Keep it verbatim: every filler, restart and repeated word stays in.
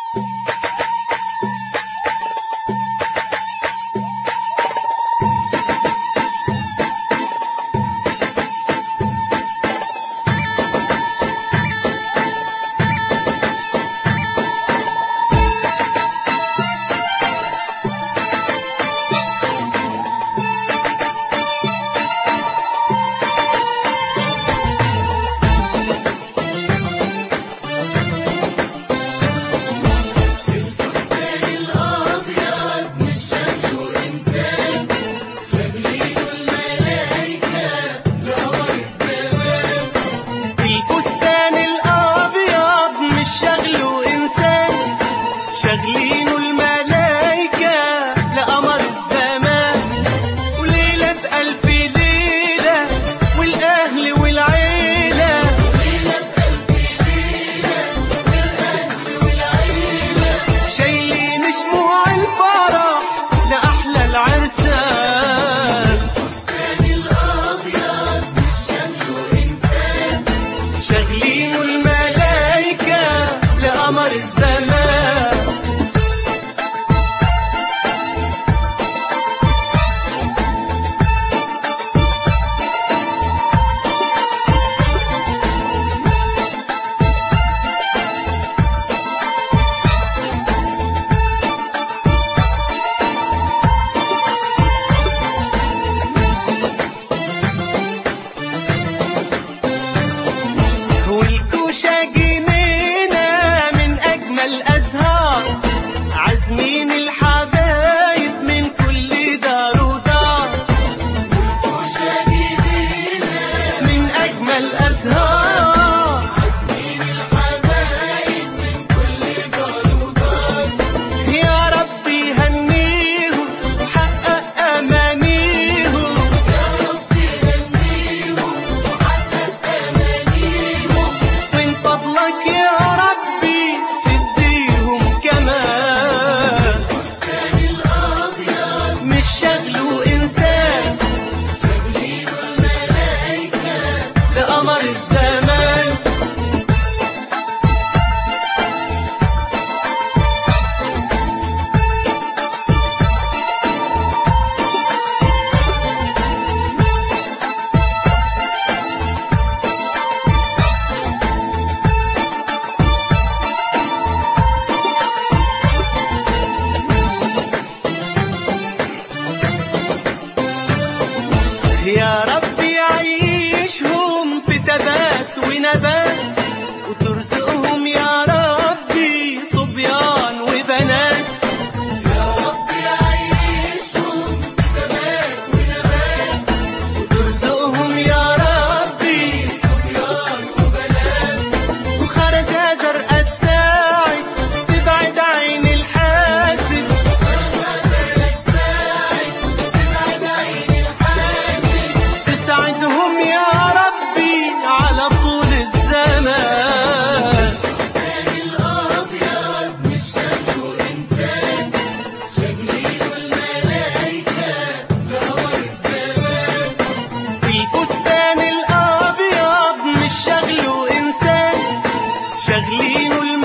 شاغلين الملايكة لقمر الزمان، وليلة بألف ليلة والأهل والعيلة، وليلة بألف ليلة والأهل والعيلة، شايلين شموع الفرح لأحلى العرسان. الفستان الأبيض مش شكله إنسان، شاغلين الملايكة لقمر الزمان. والكوشة جنينة من أجمل أزهار، عازمين الحبايب من كل دار ودار. والكوشة جنينة من أجمل أزهار، عازمين الحبايب من كل دار ودار. يا رب يهنيهم وحقق أمانيهم، يا رب يهنيهم وحقق أمانيهم، من فضلك يا ربي تديهم كمان. الفستان الأبيض مش شغله إنسان، شاغلين الملايكة لقمر الزمان. يا رب يعيشهم في تبات ونبات، وترزقهم يا ربي صبيان وبنات. يا رب يعيشهم في تبات ونبات، وترزقهم يا ربي صبيان وبنات. وخرزة زرقاء تساعد تبعد عين الحاسد، ساعدهم يا ربي على طول الزمان. الفستان الأبيض مش شكله إنسان، شاغلين الملايكة لقمر الزمان. الفستان الأبيض مش شكله إنسان، شاغلين